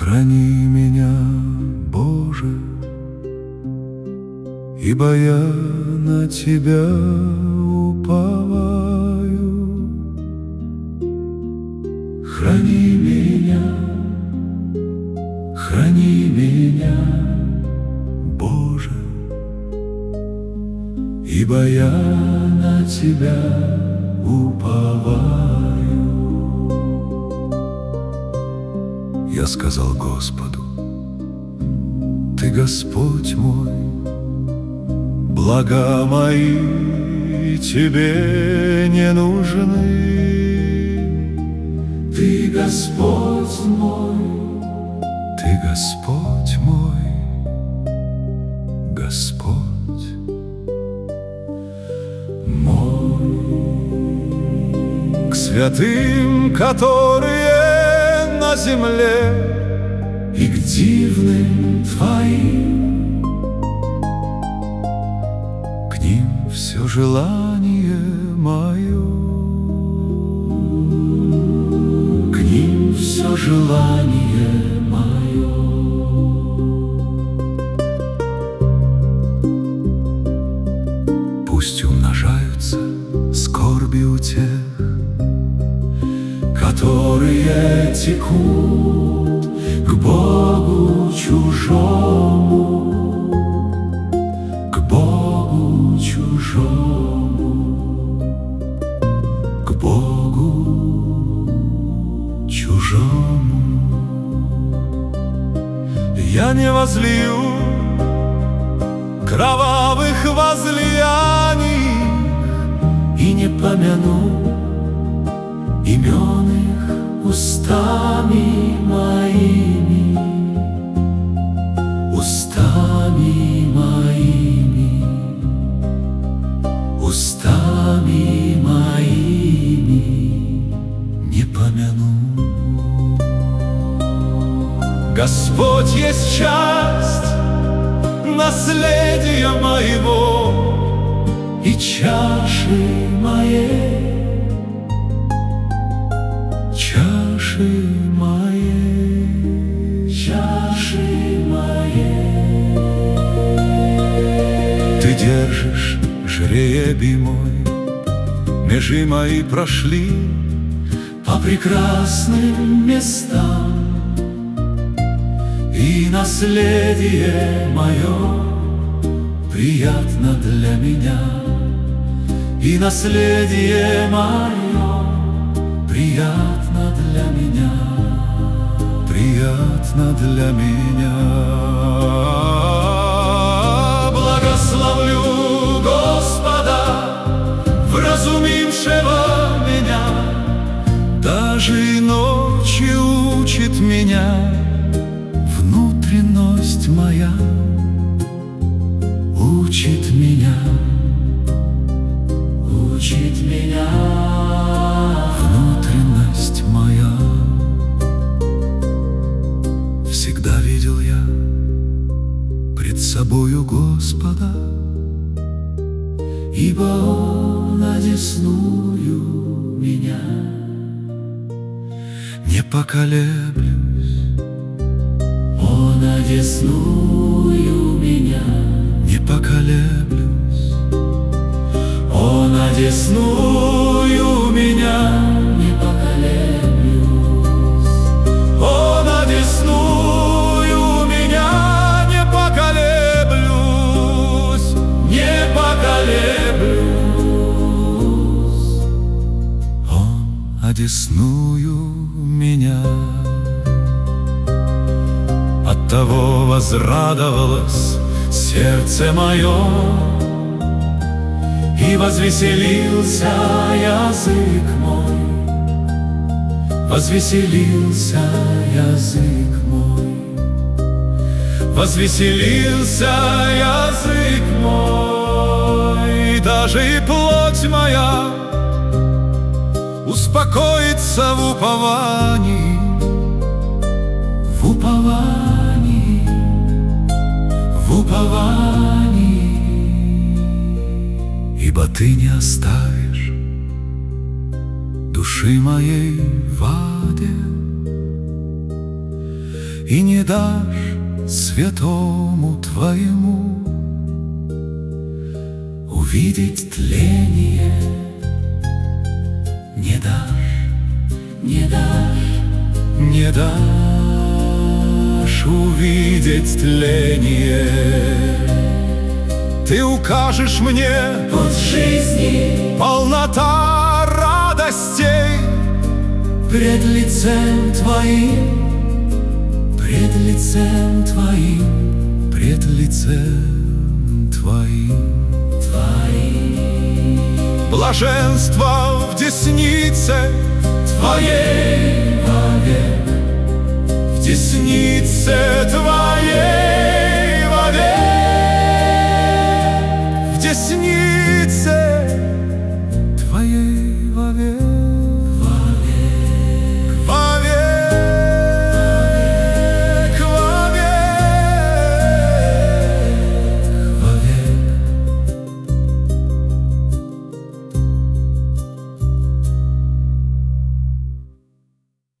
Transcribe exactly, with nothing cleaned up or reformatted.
Храни меня, Боже, ибо я на Тебя уповаю. Храни меня, храни меня, Боже, ибо я на Тебя уповаю. Я сказал Господу: Ты Господь мой, блага мои Тебе не нужны. Ты Господь мой, Ты Господь мой, Господь мой. К святым, которые на земле, и к дивным Твоим, к ним все желание мое, к ним все желание мое. Пусть умножаются скорби у тех, которые текут к Богу чужому, к Богу чужому, к Богу чужому. Я не возлию кровавых возлияний и не помяну имен их устами моими, устами моими, устами моими не помяну. Господь есть часть наследия моего и чаши моей, чаши моей, чаши моей. Ты держишь жребий мой, межи мои прошли по прекрасным местам, и наследие мое приятно для меня, и наследие мое приятно для меня, приятно для меня. Благословлю Господа, вразумившего меня, даже и ночью учит меня внутренность моя, учит меня, учит меня. Внутренность моя. Всегда видел я пред собою Господа, ибо Он одесную меня. Не поколеблюсь, Он одесную меня. Не поколеблюсь, Он одесную меня. Не поколеблюсь, Он одесную меня. Не поколеблюсь, не поколеблюсь, Он одесную меня. Оттого возрадовалось сердце мое, и возвеселился язык мой, возвеселился язык мой, возвеселился язык мой, и даже и плоть моя успокоится в уповании, в уповании, в уповании. Ибо Ты не оставишь души моей в аде, и не дашь святому Твоему увидеть тление. Не дашь, не дашь, не дашь увидеть тление. Ты укажешь мне путь жизни, полнота радостей пред лицем Твоим, пред лицем Твоим, пред лицем Твоим. Твоим. Блаженство в деснице Твоей вовек, в деснице Твоей вовек, в деснице